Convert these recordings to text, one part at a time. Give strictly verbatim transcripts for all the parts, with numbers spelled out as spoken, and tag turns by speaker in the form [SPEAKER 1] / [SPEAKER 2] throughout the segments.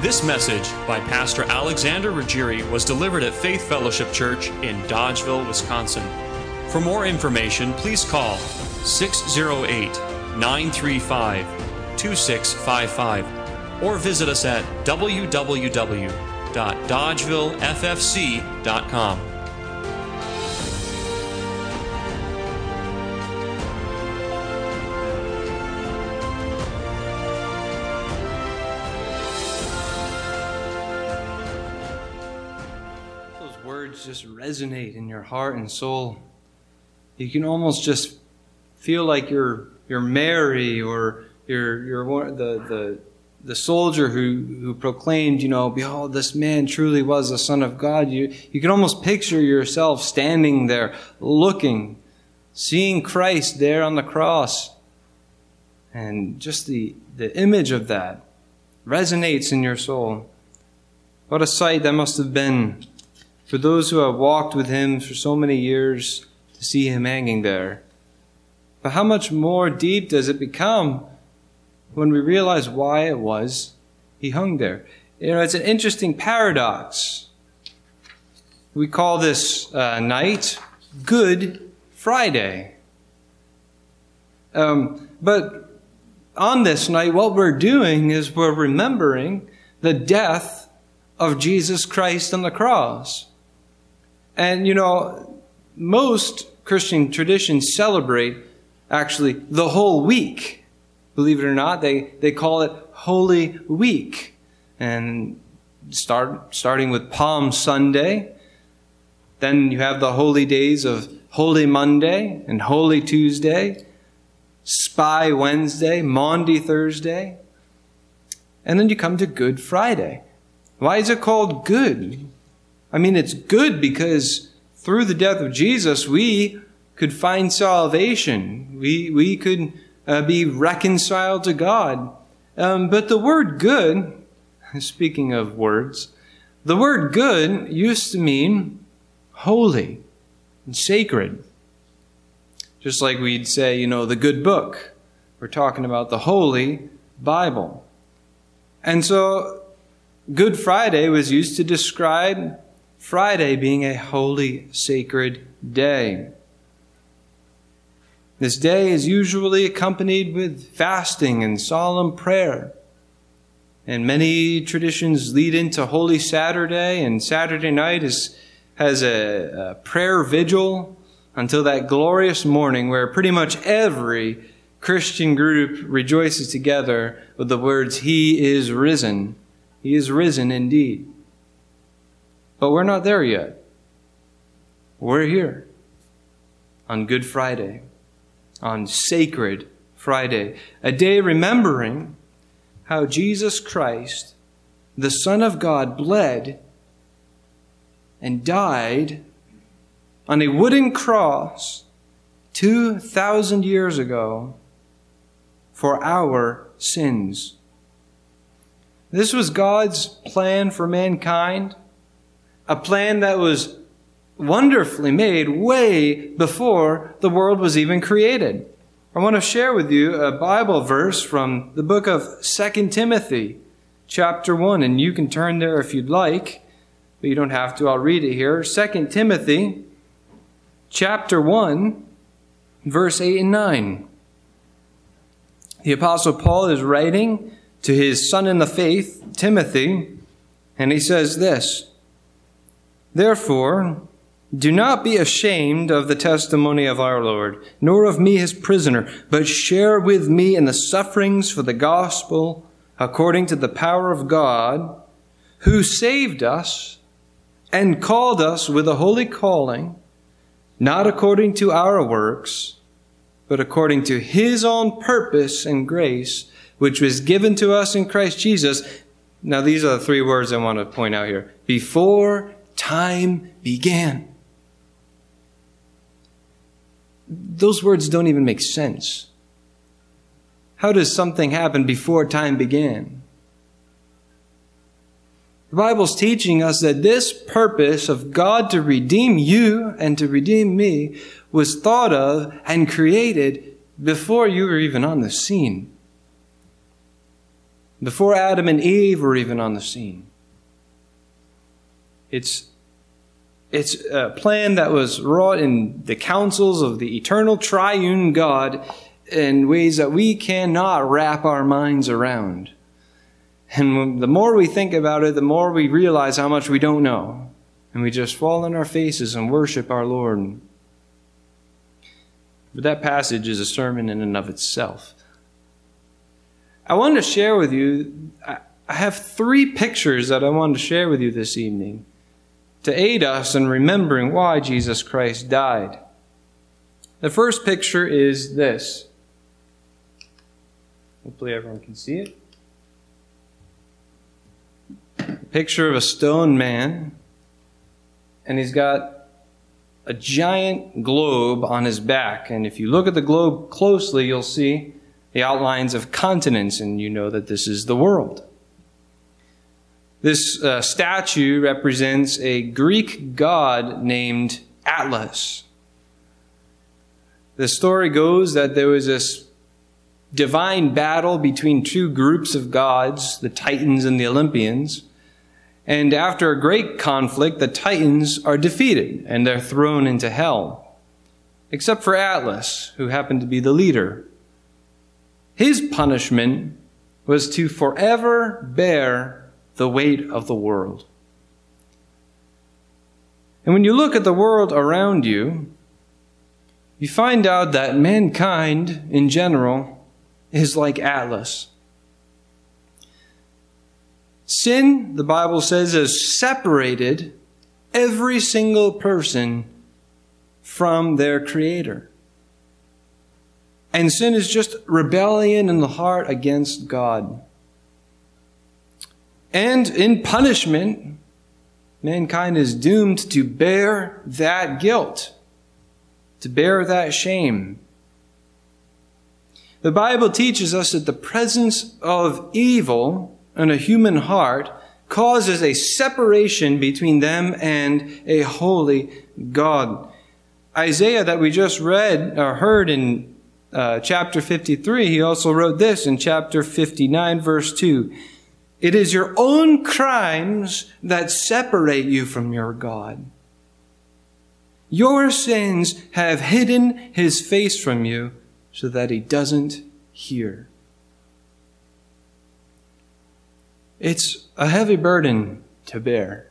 [SPEAKER 1] This message by Pastor Alexander Ruggieri was delivered at Faith Fellowship Church in Dodgeville, Wisconsin. For more information, please call six oh eight, nine three five, two six five five or visit us at w w w dot dodgeville f f c dot com.
[SPEAKER 2] Just resonate in your heart and soul. You can almost just feel like you're you're Mary, or you're you're the the the soldier who who proclaimed, you know, behold, this man truly was the Son of God. You you can almost picture yourself standing there, looking, seeing Christ there on the cross, and just the the image of that resonates in your soul. What a sight that must have been for those who have walked with him for so many years, to see him hanging there. But how much more deep does it become when we realize why it was he hung there? You know, it's an interesting paradox. We call this uh, night Good Friday. Um, but on this night, what we're doing is we're remembering the death of Jesus Christ on the cross. And, you know, most Christian traditions celebrate, actually, the whole week. Believe it or not, they, they call it Holy Week. And start starting with Palm Sunday. Then you have the holy days of Holy Monday and Holy Tuesday, Spy Wednesday, Maundy Thursday. And then you come to Good Friday. Why is it called good? I mean, it's good because through the death of Jesus, we could find salvation. We we could uh, be reconciled to God. Um, but the word good, speaking of words, the word good used to mean holy and sacred. Just like we'd say, you know, the good book. We're talking about the Holy Bible. And so Good Friday was used to describe Friday being a holy, sacred day. This day is usually accompanied with fasting and solemn prayer. And many traditions lead into Holy Saturday, and Saturday night is, has a, a prayer vigil until that glorious morning where pretty much every Christian group rejoices together with the words, "He is risen. He is risen indeed." But we're not there yet. We're here on Good Friday, on Sacred Friday, a day remembering how Jesus Christ, the Son of God, bled and died on a wooden cross two thousand years ago for our sins. This was God's plan for mankind. A plan that was wonderfully made way before the world was even created. I want to share with you a Bible verse from the book of Second Timothy, chapter one, and you can turn there if you'd like, but you don't have to. I'll read it here. Second Timothy, chapter one, verse eight and nine. The Apostle Paul is writing to his son in the faith, Timothy, and he says this, "Therefore, do not be ashamed of the testimony of our Lord, nor of me his prisoner, but share with me in the sufferings for the gospel according to the power of God, who saved us and called us with a holy calling, not according to our works, but according to his own purpose and grace, which was given to us in Christ Jesus." Now, these are the three words I want to point out here. Before time began. Those words don't even make sense. How does something happen before time began? The Bible's teaching us that this purpose of God to redeem you and to redeem me was thought of and created before you were even on the scene. before Adam and Eve were even on the scene. It's, it's a plan that was wrought in the counsels of the eternal triune God in ways that we cannot wrap our minds around. And the more we think about it, the more we realize how much we don't know. And we just fall on our faces and worship our Lord. But that passage is a sermon in and of itself. I wanted to share with you, I have three pictures that I wanted to share with you this evening to aid us in remembering why Jesus Christ died. The first picture is this. Hopefully everyone can see it. A picture of a stone man, and he's got a giant globe on his back. And if you look at the globe closely, you'll see the outlines of continents, and you know that this is the world. This uh, statue represents a Greek god named Atlas. The story goes that there was this divine battle between two groups of gods, the Titans and the Olympians. And after a great conflict, the Titans are defeated and they're thrown into hell. Except for Atlas, who happened to be the leader. His punishment was to forever bear the weight of the world. And when you look at the world around you, you find out that mankind in general is like Atlas. Sin, the Bible says, has separated every single person from their Creator. And sin is just rebellion in the heart against God. And in punishment, mankind is doomed to bear that guilt, to bear that shame. The Bible teaches us that the presence of evil in a human heart causes a separation between them and a holy God. Isaiah, that we just read or heard in uh, chapter fifty-three, he also wrote this in chapter fifty-nine, verse two. It is your own crimes that separate you from your God. Your sins have hidden his face from you so that he doesn't hear. It's a heavy burden to bear.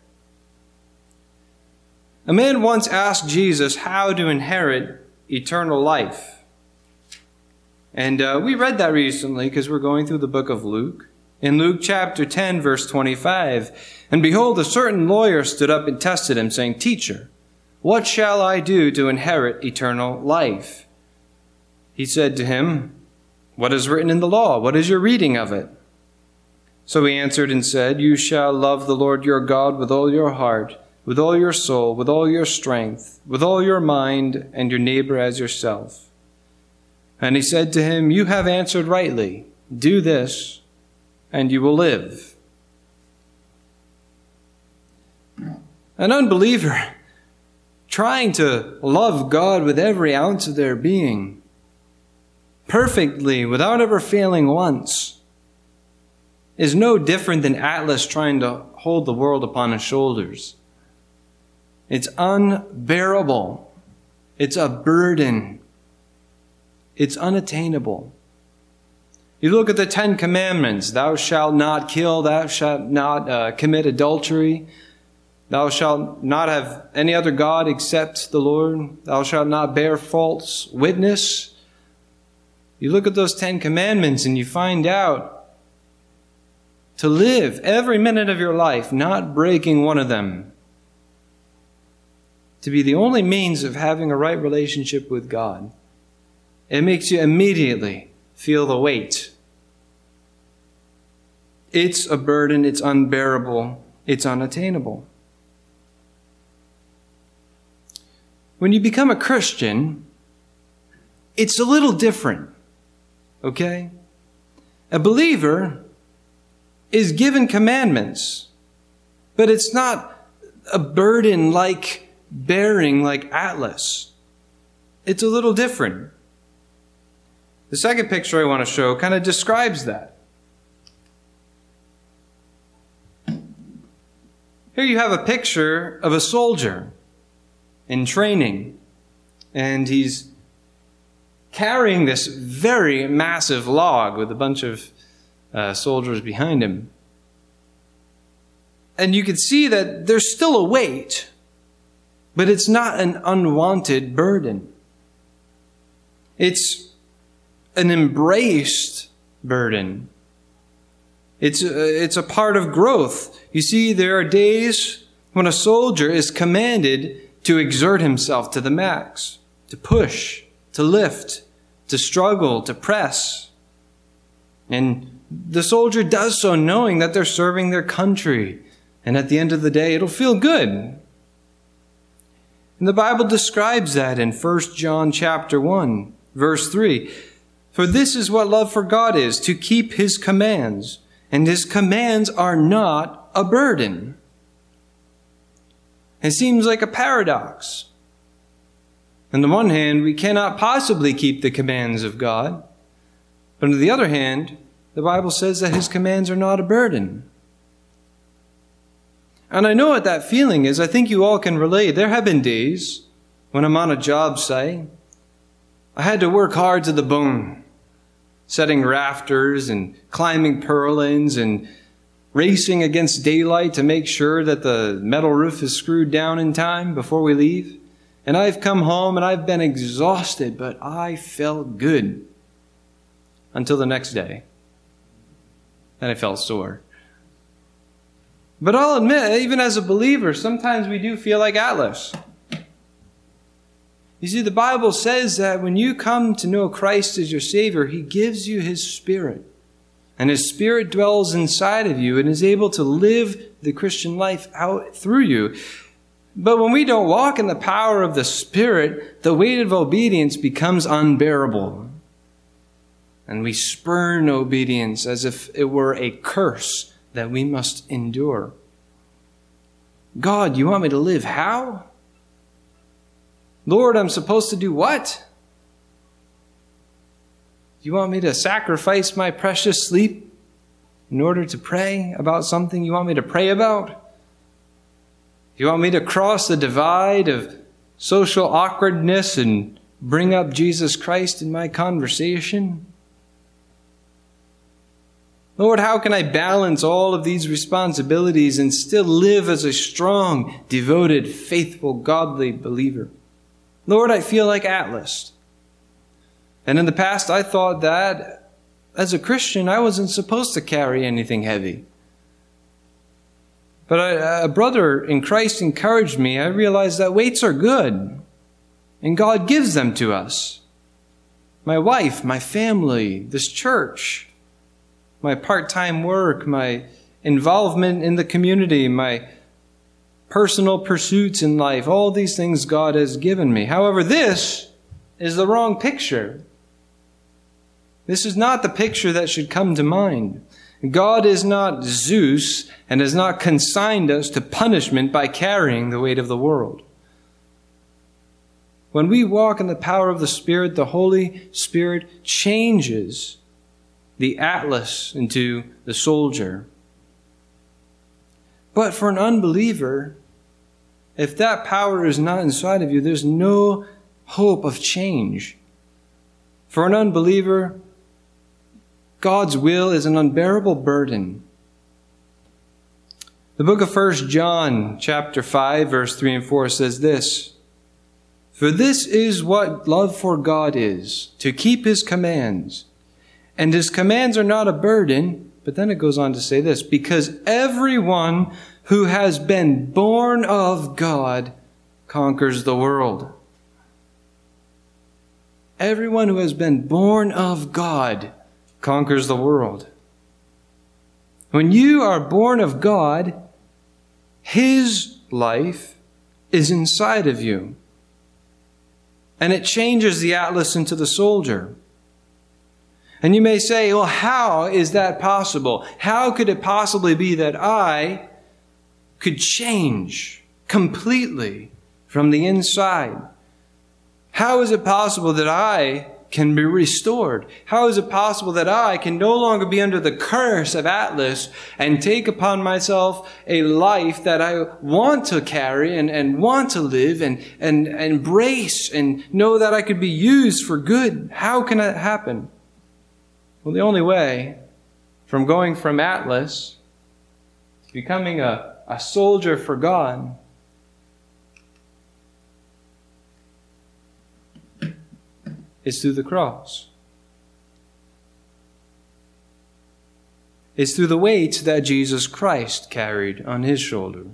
[SPEAKER 2] A man once asked Jesus how to inherit eternal life. And uh, we read that recently because we're going through the book of Luke. In Luke chapter ten, verse twenty-five, and behold, a certain lawyer stood up and tested him, saying, Teacher, what shall I do to inherit eternal life? He said to him, What is written in the law? What is your reading of it? So he answered and said, You shall love the Lord your God with all your heart, with all your soul, with all your strength, with all your mind, and your neighbor as yourself. And he said to him, You have answered rightly. Do this, and you will live. An unbeliever trying to love God with every ounce of their being, perfectly, without ever failing once, is no different than Atlas trying to hold the world upon his shoulders. It's unbearable. It's a burden. It's unattainable. You look at the Ten Commandments. Thou shalt not kill. Thou shalt not uh, commit adultery. Thou shalt not have any other God except the Lord. Thou shalt not bear false witness. You look at those Ten Commandments and you find out to live every minute of your life not breaking one of them, to be the only means of having a right relationship with God. It makes you immediately feel the weight. It's a burden, it's unbearable, it's unattainable. When you become a Christian, it's a little different, okay? A believer is given commandments, but it's not a burden like bearing like Atlas. It's a little different. The second picture I want to show kind of describes that. Here you have a picture of a soldier in training, and he's carrying this very massive log with a bunch of uh, soldiers behind him. And you can see that there's still a weight, but it's not an unwanted burden. It's an embraced burden. It's a, it's a part of growth. You see, there are days when a soldier is commanded to exert himself to the max, to push, to lift, to struggle, to press. And the soldier does so knowing that they're serving their country. And at the end of the day, it'll feel good. And the Bible describes that in First John chapter one, verse three. For this is what love for God is, to keep his commands. And his commands are not a burden. It seems like a paradox. On the one hand, we cannot possibly keep the commands of God. But on the other hand, the Bible says that his commands are not a burden. And I know what that feeling is. I think you all can relate. There have been days when I'm on a job site. I had to work hard to the bone, setting rafters and climbing purlins and racing against daylight to make sure that the metal roof is screwed down in time before we leave. And I've come home and I've been exhausted, but I felt good until the next day. Then I felt sore. But I'll admit, even as a believer, sometimes we do feel like Atlas. You see, the Bible says that when you come to know Christ as your Savior, he gives you his Spirit. And his Spirit dwells inside of you and is able to live the Christian life out through you. But when we don't walk in the power of the Spirit, the weight of obedience becomes unbearable. And we spurn obedience as if it were a curse that we must endure. God, you want me to live how? Lord, I'm supposed to do what? You want me to sacrifice my precious sleep in order to pray about something you want me to pray about? You want me to cross the divide of social awkwardness and bring up Jesus Christ in my conversation? Lord, how can I balance all of these responsibilities and still live as a strong, devoted, faithful, godly believer? Lord, I feel like Atlas. And in the past, I thought that as a Christian, I wasn't supposed to carry anything heavy. But I, a brother in Christ encouraged me. I realized that weights are good, and God gives them to us. My wife, my family, this church, my part-time work, my involvement in the community, my personal pursuits in life, all these things God has given me. However, this is the wrong picture. This is not the picture that should come to mind. God is not Zeus and has not consigned us to punishment by carrying the weight of the world. When we walk in the power of the Spirit, the Holy Spirit changes the Atlas into the soldier. But for an unbeliever, if that power is not inside of you, there's no hope of change. For an unbeliever, God's will is an unbearable burden. The book of First John, chapter five, verse three and four says this, For this is what love for God is, to keep his commands. And his commands are not a burden, but then it goes on to say this, because everyone who has been born of God conquers the world. Everyone who has been born of God conquers the world. When you are born of God, his life is inside of you. And it changes the Atlas into the soldier. And you may say, well, how is that possible? How could it possibly be that I could change completely from the inside? How is it possible that I can be restored? How is it possible that I can no longer be under the curse of Atlas and take upon myself a life that I want to carry and, and want to live and, and, and embrace and know that I could be used for good? How can that happen? Well, the only way from going from Atlas, becoming a, a soldier for God, is through the cross. It's through the weight that Jesus Christ carried on his shoulder.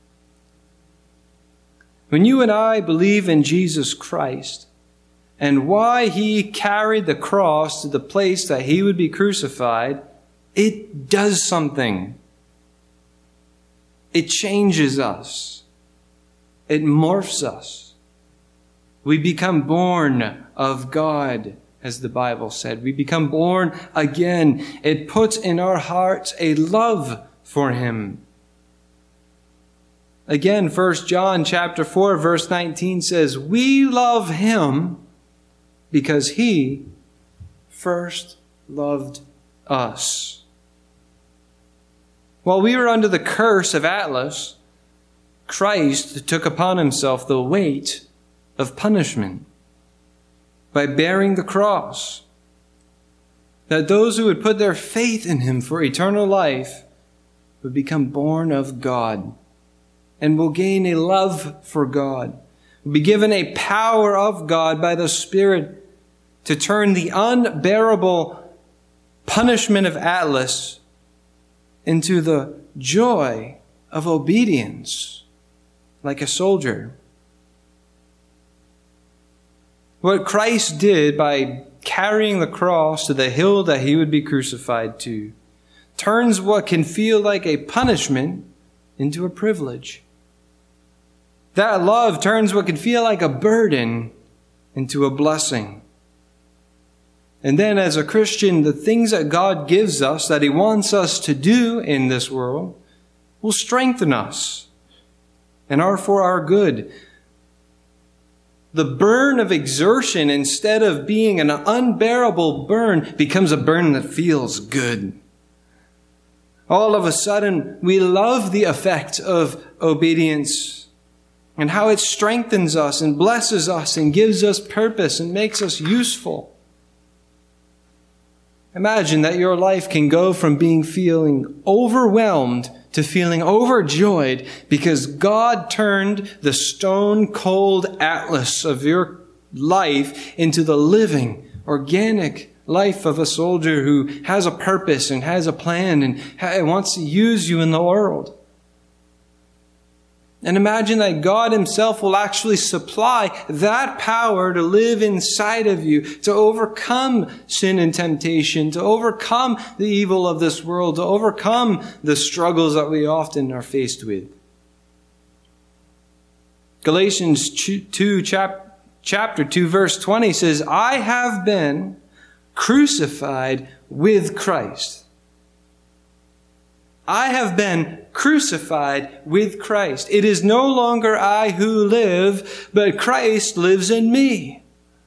[SPEAKER 2] When you and I believe in Jesus Christ and why he carried the cross to the place that he would be crucified, it does something. It changes us. It morphs us. We become born of God, as the Bible said. We become born again. It puts in our hearts a love for him. Again, First John chapter four, verse nineteen says, we love him because he first loved us. While we were under the curse of Atlas, Christ took upon himself the weight of punishment by bearing the cross, that those who would put their faith in him for eternal life would become born of God and will gain a love for God, will be given a power of God by the Spirit to turn the unbearable punishment of Atlas into the joy of obedience, like a soldier. What Christ did by carrying the cross to the hill that he would be crucified to turns what can feel like a punishment into a privilege. That love turns what can feel like a burden into a blessing. And then as a Christian, the things that God gives us, that he wants us to do in this world, will strengthen us and are for our good. The burn of exertion, instead of being an unbearable burn, becomes a burn that feels good. All of a sudden, we love the effect of obedience and how it strengthens us and blesses us and gives us purpose and makes us useful. Imagine that your life can go from being feeling overwhelmed to feeling overjoyed because God turned the stone-cold Atlas of your life into the living, organic life of a soldier who has a purpose and has a plan and wants to use you in the world. And imagine that God himself will actually supply that power to live inside of you, to overcome sin and temptation, to overcome the evil of this world, to overcome the struggles that we often are faced with. Galatians two, chapter two, verse twenty says, I have been crucified with Christ. I have been crucified with Christ. It is no longer I who live, but Christ lives in me.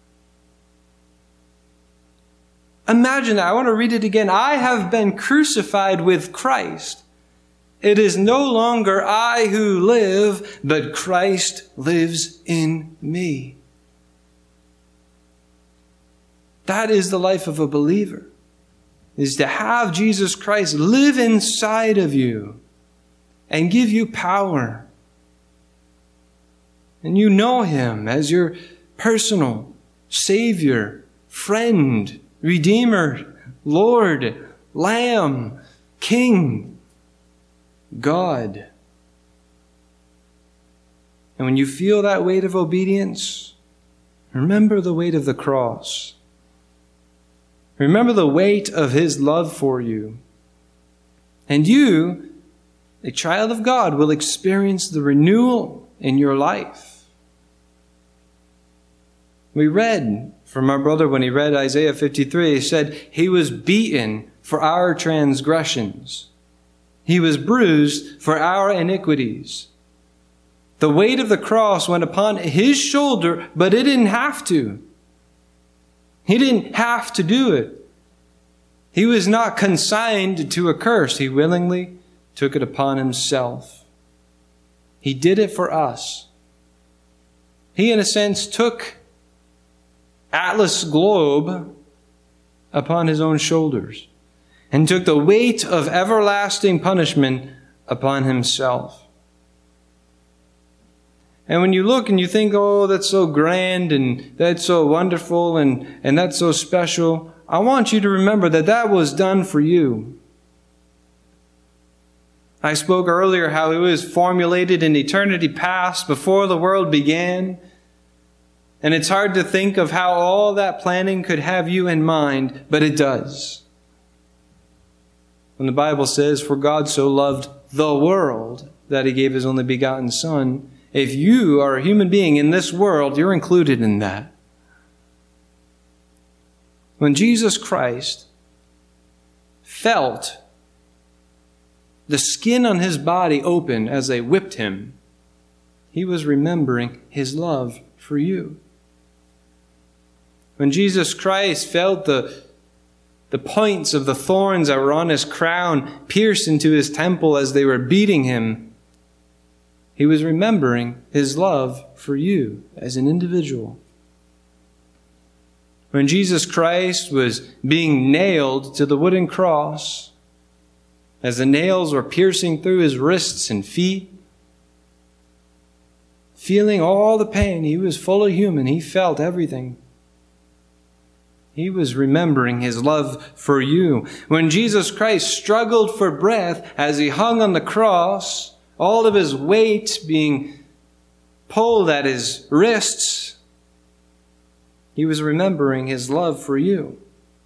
[SPEAKER 2] Imagine that. I want to read it again. I have been crucified with Christ. It is no longer I who live, but Christ lives in me. That is the life of a believer, is to have Jesus Christ live inside of you and give you power. And you know him as your personal Savior, friend, Redeemer, Lord, Lamb, King, God. And when you feel that weight of obedience, remember the weight of the cross. Remember the weight of his love for you. And you, a child of God, will experience the renewal in your life. We read from our brother when he read Isaiah fifty-three, he said, he was beaten for our transgressions. He was bruised for our iniquities. The weight of the cross went upon his shoulder, but it didn't have to. He didn't have to do it. He was not consigned to a curse. He willingly took it upon himself. He did it for us. He, in a sense, took Atlas globe upon his own shoulders and took the weight of everlasting punishment upon himself. And when you look and you think, oh, that's so grand and that's so wonderful and, and that's so special, I want you to remember that that was done for you. I spoke earlier how it was formulated in eternity past before the world began. And it's hard to think of how all that planning could have you in mind, but it does. When the Bible says, for God so loved the world that he gave his only begotten Son, if you are a human being in this world, you're included in that. When Jesus Christ felt the skin on his body open as they whipped him, he was remembering his love for you. When Jesus Christ felt the, the points of the thorns that were on his crown pierced into his temple as they were beating him, he was remembering his love for you as an individual. When Jesus Christ was being nailed to the wooden cross, as the nails were piercing through his wrists and feet, feeling all the pain, he was fully human. He felt everything. He was remembering his love for you. When Jesus Christ struggled for breath as he hung on the cross, all of his weight being pulled at his wrists, he was remembering his love for you.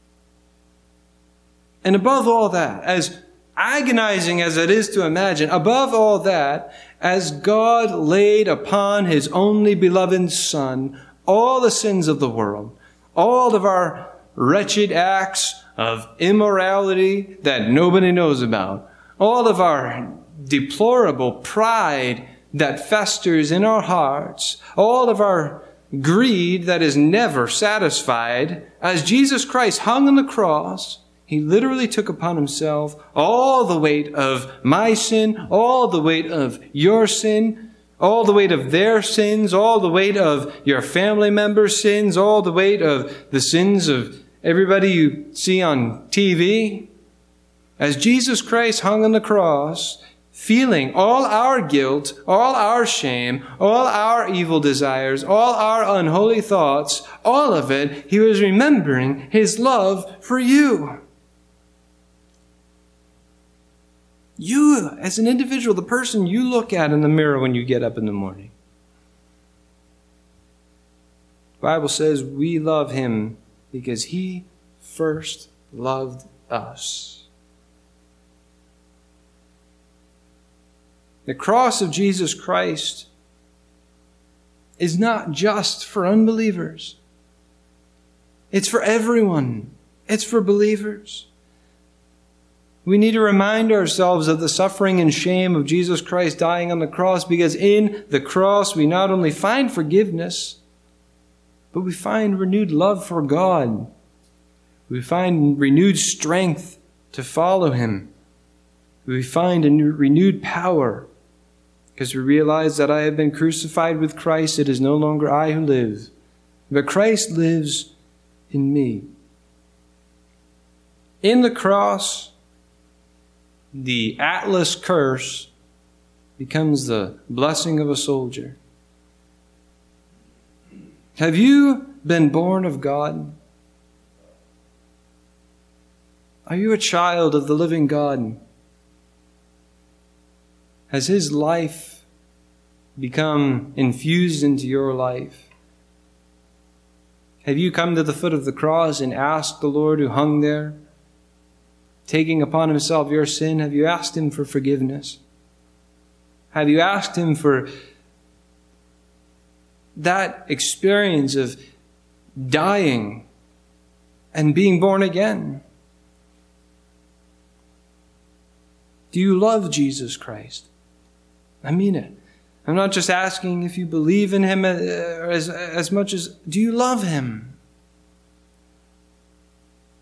[SPEAKER 2] And above all that, as agonizing as it is to imagine, above all that, as God laid upon his only beloved Son all the sins of the world, all of our wretched acts of immorality that nobody knows about, all of our deplorable pride that festers in our hearts, all of our greed that is never satisfied, as Jesus Christ hung on the cross, he literally took upon himself all the weight of my sin, all the weight of your sin, all the weight of their sins, all the weight of your family members' sins, all the weight of the sins of everybody you see on T V. As Jesus Christ hung on the cross, feeling all our guilt, all our shame, all our evil desires, all our unholy thoughts, all of it, he was remembering his love for you. You, as an individual, the person you look at in the mirror when you get up in the morning. The Bible says we love him because he first loved us. The cross of Jesus Christ is not just for unbelievers. It's for everyone. It's for believers. We need to remind ourselves of the suffering and shame of Jesus Christ dying on the cross, because in the cross we not only find forgiveness, but we find renewed love for God. We find renewed strength to follow him. We find a new, renewed power, because we realize that I have been crucified with Christ. It is no longer I who live, but Christ lives in me. In the cross, the Atlas curse becomes the blessing of a soldier. Have you been born of God? Are you a child of the living God? Has his life become infused into your life? Have you come to the foot of the cross and asked the Lord who hung there, taking upon himself your sin, have you asked him for forgiveness? Have you asked him for that experience of dying and being born again? Do you love Jesus Christ? I mean it. I'm not just asking if you believe in him as, as much as, do you love him?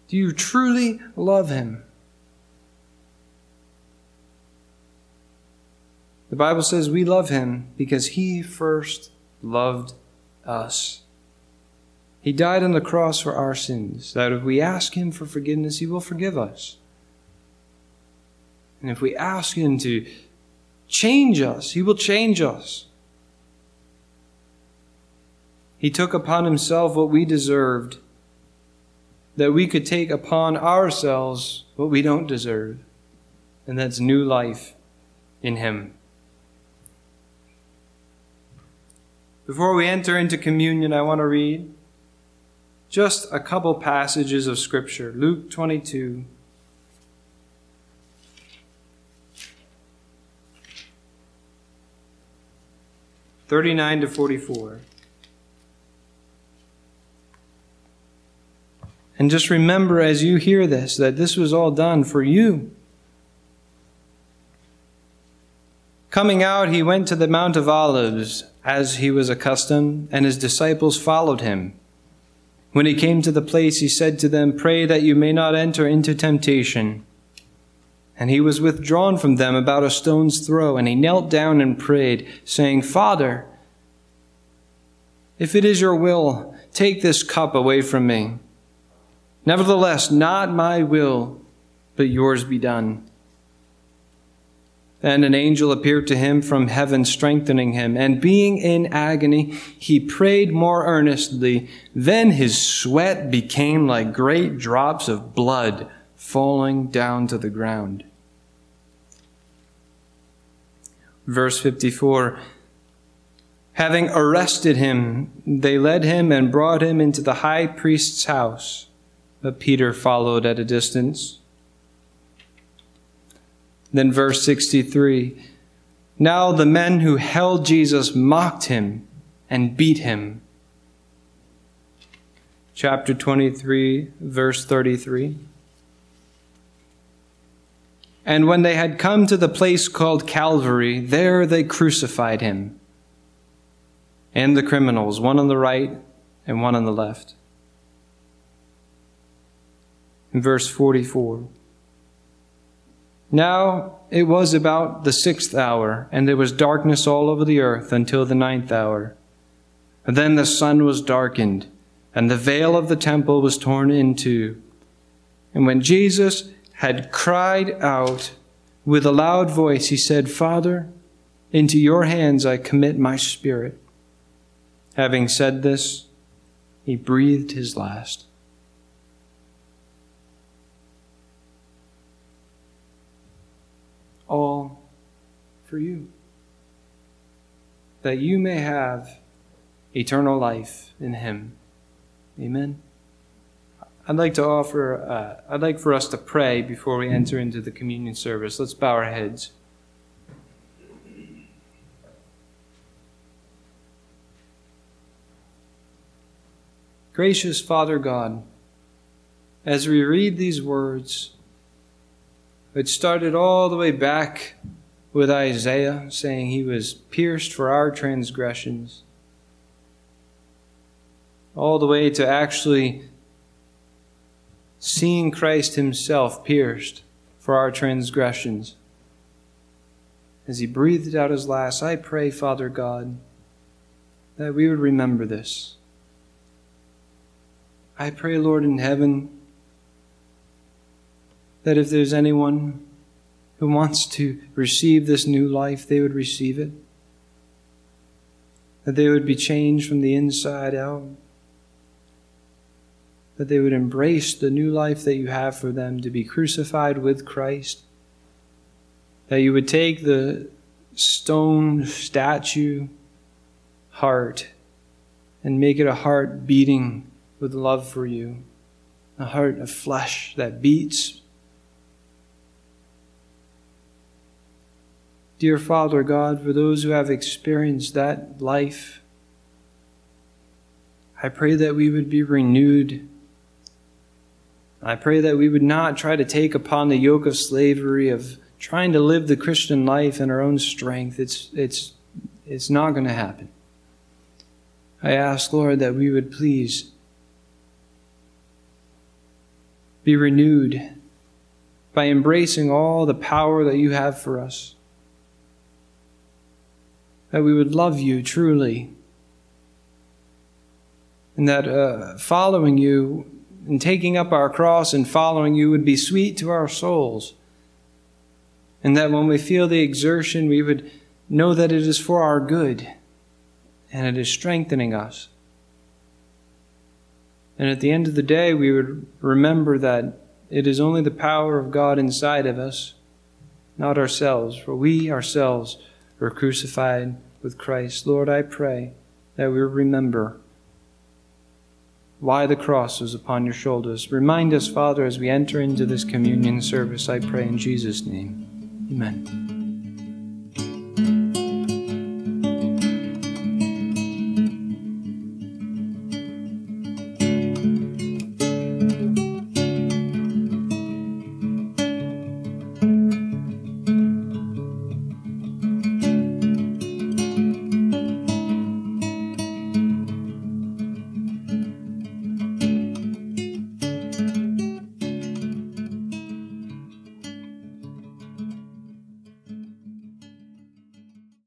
[SPEAKER 2] Do you truly love him? The Bible says we love him because he first loved us. He died on the cross for our sins, that if we ask him for forgiveness, he will forgive us. And if we ask him to change us, he will change us. He took upon himself what we deserved, that we could take upon ourselves what we don't deserve. And that's new life in him. Before we enter into communion, I want to read just a couple passages of Scripture. Luke twenty-two. thirty-nine to forty-four. And just remember as you hear this, that this was all done for you. Coming out, he went to the Mount of Olives, as he was accustomed, and his disciples followed him. When he came to the place, he said to them, "Pray that you may not enter into temptation." And he was withdrawn from them about a stone's throw, and he knelt down and prayed, saying, "Father, if it is your will, take this cup away from me. Nevertheless, not my will, but yours be done." Then an angel appeared to him from heaven, strengthening him. And being in agony, he prayed more earnestly. Then his sweat became like great drops of blood falling down to the ground. Verse fifty-four. Having arrested him, they led him and brought him into the high priest's house. But Peter followed at a distance. Then verse sixty-three. Now the men who held Jesus mocked him and beat him. Chapter twenty-three, verse thirty-three. And when they had come to the place called Calvary, there they crucified him and the criminals, one on the right and one on the left. In verse forty-four. Now it was about the sixth hour, and there was darkness all over the earth until the ninth hour. And then the sun was darkened, and the veil of the temple was torn in two. And when Jesus had cried out with a loud voice, he said, "Father, into your hands I commit my spirit." Having said this, he breathed his last. All for you, that you may have eternal life in him. Amen. I'd like to offer, uh, I'd like for us to pray before we enter into the communion service. Let's bow our heads. Gracious Father God, as we read these words, it started all the way back with Isaiah saying he was pierced for our transgressions, all the way to actually seeing Christ himself pierced for our transgressions. As he breathed out his last, I pray, Father God, that we would remember this. I pray, Lord in heaven, that if there's anyone who wants to receive this new life, they would receive it. That they would be changed from the inside out. That they would embrace the new life that you have for them, to be crucified with Christ. That you would take the stone statue heart and make it a heart beating with love for you. A heart of flesh that beats. Dear Father God, for those who have experienced that life, I pray that we would be renewed. I pray that we would not try to take upon the yoke of slavery of trying to live the Christian life in our own strength. It's, it's, it's not going to happen. I ask, Lord, that we would please be renewed by embracing all the power that you have for us. That we would love you truly. And that uh, following you and taking up our cross and following you would be sweet to our souls. And that when we feel the exertion, we would know that it is for our good and it is strengthening us. And at the end of the day, we would remember that it is only the power of God inside of us, not ourselves, for we ourselves were crucified with Christ. Lord, I pray that we remember why the cross was upon your shoulders. Remind us, Father, as we enter into this communion service, I pray in Jesus' name. Amen.